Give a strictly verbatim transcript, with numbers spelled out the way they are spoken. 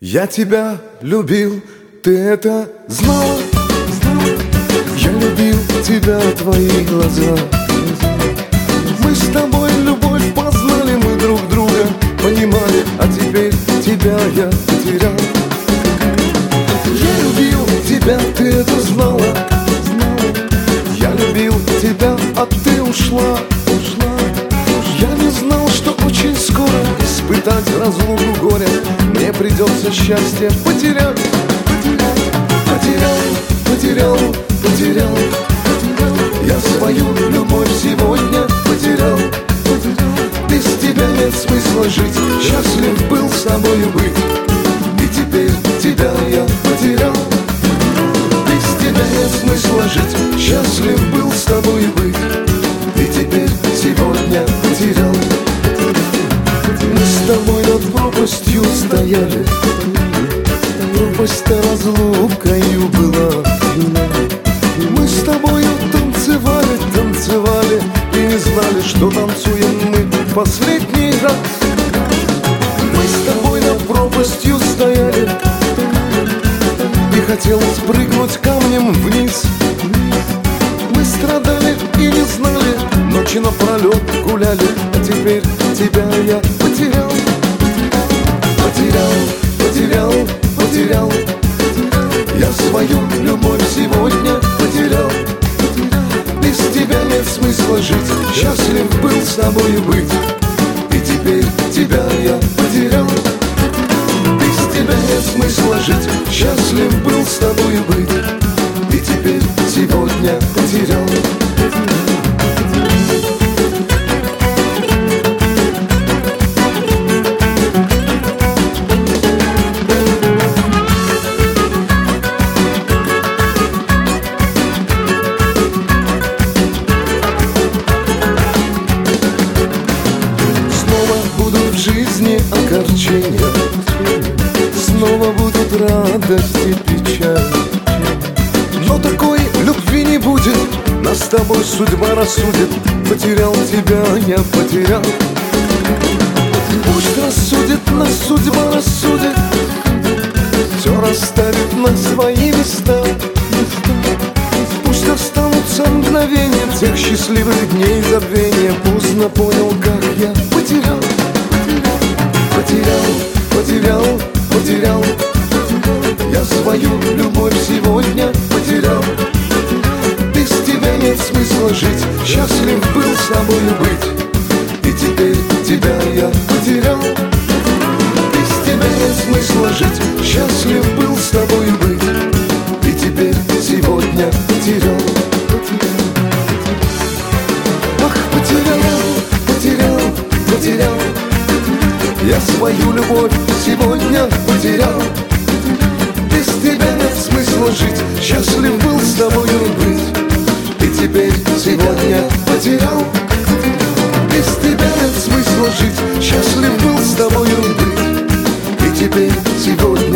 Я тебя любил, ты это знала? Я любил тебя, твои глаза. Мы с тобой любовь познали, мы друг друга понимали, а теперь тебя я потерял. Я любил тебя, ты это знала? Я любил тебя, а ты ушла. Я не знал, что очень скоро испытать разлуку горя мне придется счастье потерять. Потерял, потерял, потерял. Я свою любовь сегодня потерял. Без тебя нет смысла жить, счастлив был с тобою быть. И теперь тебя я потерял. Без тебя нет смысла жить, счастлив был с тобою быть. И теперь сегодня потерял. Мы с тобой над пропастью стояли, пропасть-то разлукою была. Мы с тобою танцевали, танцевали и не знали, что танцуем мы в последний раз. Мы с тобой над пропастью стояли, и хотелось прыгнуть камнем вниз. Мы страдали и не знали, ночи напролет гуляли, а теперь тебя я потерял. Потерял, потерял, потерял. Я свою любовь сегодня потерял. Без тебя нет смысла жить, счастлив был с тобою быть. И теперь тебя я потерял. Без тебя нет смысла жить, счастлив был с тобою быть. И теперь сегодня потерял. В жизни огорчения, снова будут радость и печаль. Но такой любви не будет, нас с тобой судьба рассудит. Потерял тебя, я потерял. Пусть рассудит, нас судьба рассудит, все расставит на свои места. Пусть останутся мгновения тех счастливых дней забвения. Поздно понял, как я потерял. Потерял, потерял, потерял. Я свою любовь сегодня потерял. Без тебя нет смысла жить, счастлив был с тобою быть. И теперь тебя я потерял. Без тебя нет смысла жить, счастлив был с тобою быть. И теперь сегодня потерял. Ах, потерял, потерял, потерял. Я свою любовь сегодня потерял. Без тебя нет смысла жить, счастлив был с тобою быть. И теперь сегодня потерял. Без тебя нет смысла жить, счастлив был с тобою быть. И теперь сегодня